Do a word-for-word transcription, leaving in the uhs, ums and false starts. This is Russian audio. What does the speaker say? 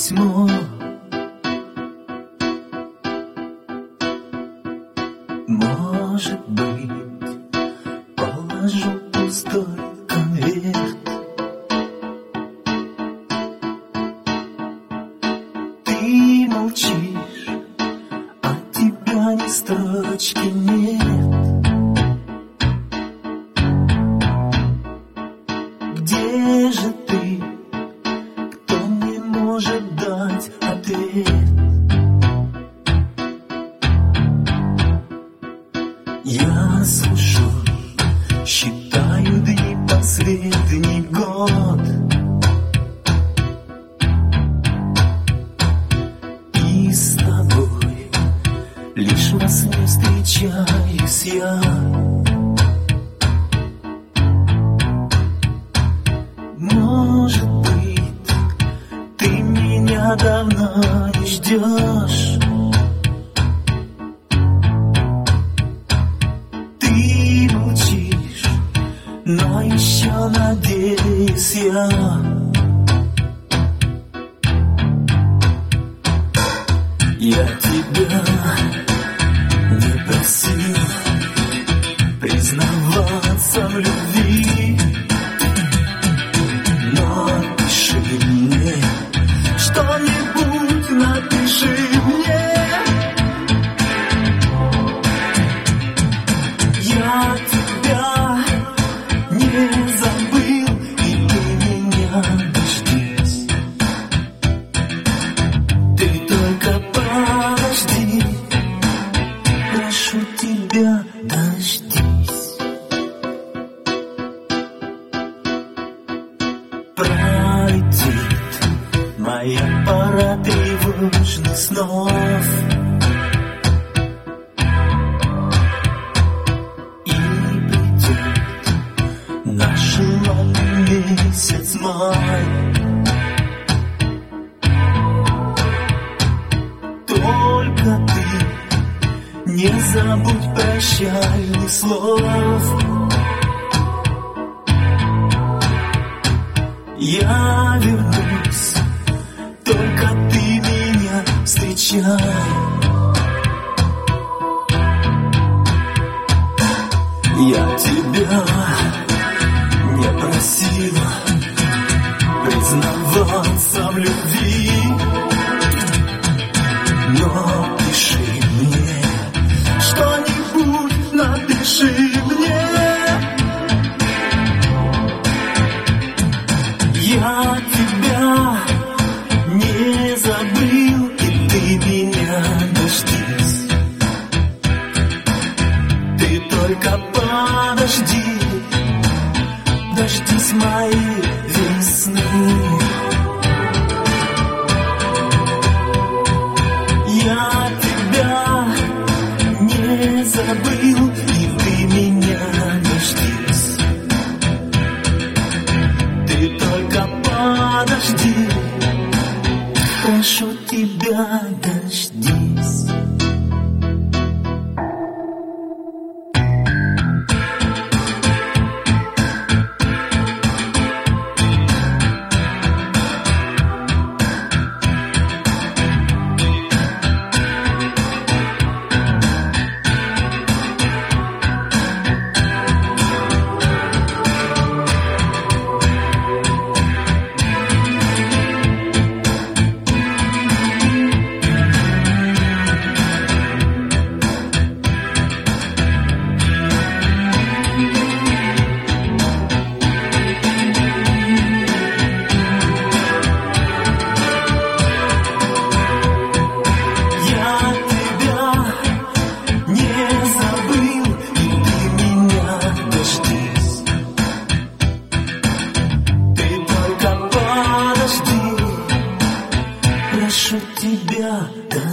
письмо. Может быть, положу пустой конверт. Ты молчишь, от тебя ни строчки нет. Где же ты? Кто мне может дать ответ? Я слышу, считаю дни последний год, и с тобой лишь во сне встречаюсь я. Может быть, ты меня давно не ждешь. Ты молчишь, но еще надеюсь я. Я тебя не просил признаваться в любви, но пиши мне, что-нибудь напиши мне. Я тебя не забыл, и ты меня дождись. Ты только подожди, прошу тебя, дождись. Пролетит моя пора тревожных снов, и придет наш лунный месяц май. Только ты не забудь прощальных слов. Я вернусь, только ты меня встречай. Я тебя не просил признаваться в любви, но пиши мне, что-нибудь напиши мне. Я тебя не забыл, и ты меня дождись. Ты только подожди, дождись моей весны. Я тебя не забыл, и ты меня дождись. Ты только подожди, прошу тебя, дождись. Прошу тебя,